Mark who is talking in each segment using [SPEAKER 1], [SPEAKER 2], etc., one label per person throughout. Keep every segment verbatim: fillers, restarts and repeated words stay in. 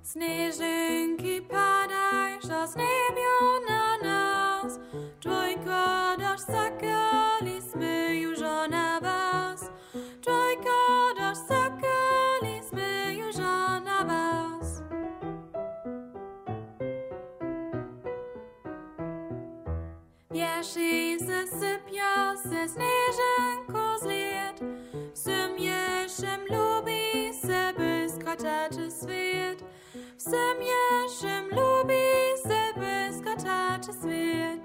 [SPEAKER 1] Snežinky padají, šas nebio na nás. Trojka daš sakali, smeju ža na vás. Trojka daš sakali, smeju ža na vás. Ješi se sypja se snežinko z liet. Vsem ješem lubi sebe skrataczy svět. Vsem ješem lubi sebe skrataczy svět.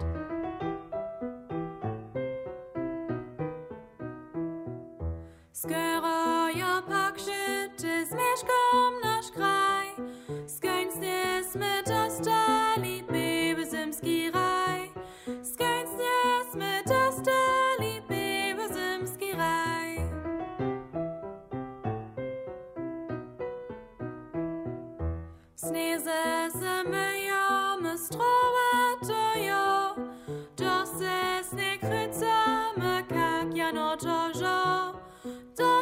[SPEAKER 1] Skoro ja pak życie zmieszkam nasz kraj. Skończnie sme dostali bebezymski raj. Skończnie sme dostali bebezymski raj. Sneze se myjemy strowe to jo. To se sneg chrycamy, jak jano to jo. To